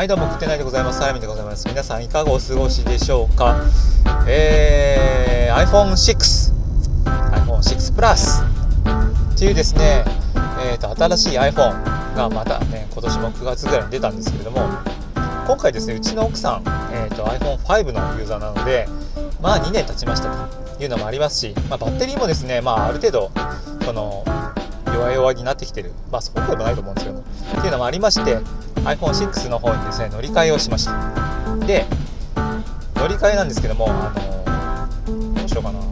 はい、どうも、食ってないでございます。サラミでございます。皆さんいかがお過ごしでしょうか。iPhone 6 Plus っていうですね、新しい iPhone がまたね、今年も9月ぐらいに出たんですけれども、今回ですね、うちの奥さん、iPhone5 のユーザーなので、2年経ちましたというのもありますし、バッテリーもですね、ある程度この弱々になってきてる、そうでもないと思うんですけどもっていうのもありまして、 iPhone6 の方にですね乗り換えをしました。で、乗り換えなんですけども、どうしようかな。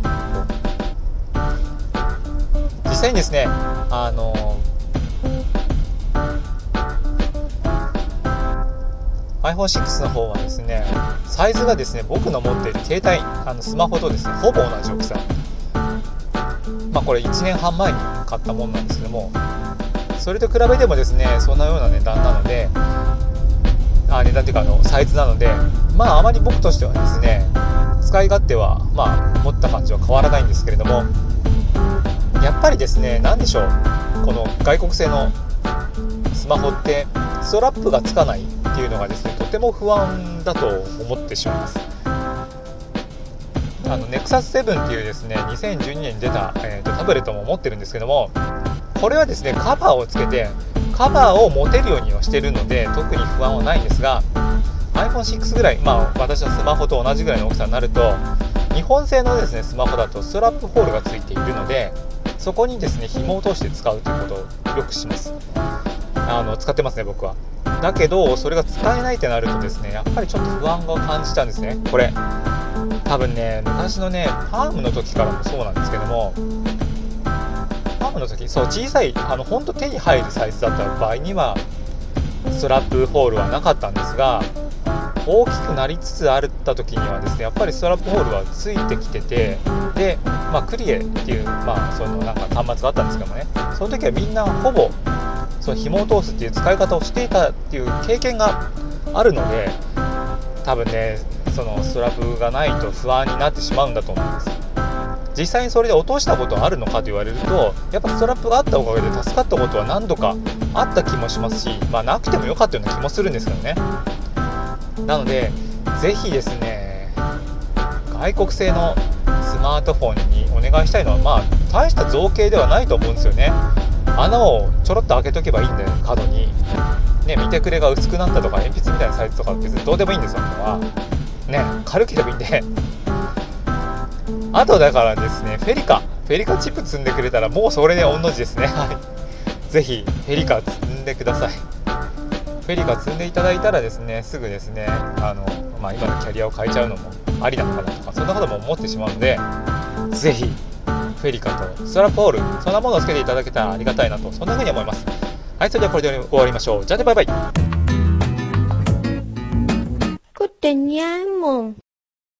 実際にですね、iPhone6 の方はですね、サイズがですね、僕の持っている携帯スマホとですねほぼ同じ大きさ。これ1年半前に買ったものなんですけども、それと比べてもですね、そんなような値段なので、値段というかサイズなので、あまり僕としてはですね、使い勝手は持った感じは変わらないんですけれども、やっぱりですね、何でしょう、この外国製のスマホってストラップがつかないっていうのがですね、とても不安だと思ってしまいます。Nexus 7っていうですね、2012年に出た、タブレットも持ってるんですけども、これはですね、カバーをつけてカバーを持てるようにはしているので特に不安はないんですが、 iPhone6 ぐらい、私のスマホと同じぐらいの大きさになると、日本製のですねスマホだとストラップホールがついているので、そこにですね紐を通して使うということをよくします。使ってますね、僕は。だけどそれが使えないってなるとですね、やっぱりちょっと不安を感じたんですね。これ多分ね、昔のねパームの時からもそうなんですけども、パームの時小さいほんと手に入るサイズだった場合にはストラップホールはなかったんですが、大きくなりつつあった時にはですね、やっぱりストラップホールはついてきてて、で、クリエっていうその端末があったんですけどもね、その時はみんなほぼその紐を通すっていう使い方をしていたっていう経験があるので、多分ね、そのストラップがないと不安になってしまうんだと思います。実際にそれで落としたことはあるのかと言われると、やっぱストラップがあったおかげで助かったことは何度かあった気もしますし、なくてもよかったような気もするんですけどね。なのでぜひですね、外国製のスマートフォンにお願いしたいのは、大した造形ではないと思うんですよね。穴をちょろっと開けとけばいいんだよ、角にね。見てくれが薄くなったとか鉛筆みたいなサイズとか別にどうでもいいんですよ。ね、軽ければいいんで、あとだからですね、フェリカチップ積んでくれたらもうそれで御の字ですね。はい、ぜひフェリカ積んでください。フェリカ積んでいただいたらですね、すぐですね、今のキャリアを変えちゃうのもありなのかなとか、そんなことも思ってしまうので、ぜひフェリカとストラップホール、そんなものをつけていただけたらありがたいなと、そんな風に思います。はい、それではこれで終わりましょう。じゃあね、バイバイ。 Good night, Mom.